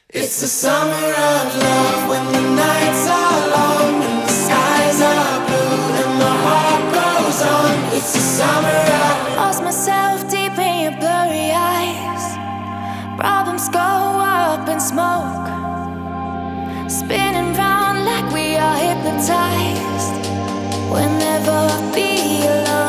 It's the summer of love when the nights are long and the skies are blue and my heart goes on. It's the summer of lost myself deep in your blurry eyes. Problems go up in smoke, spinning round like we are hypnotized. We'll never be alone.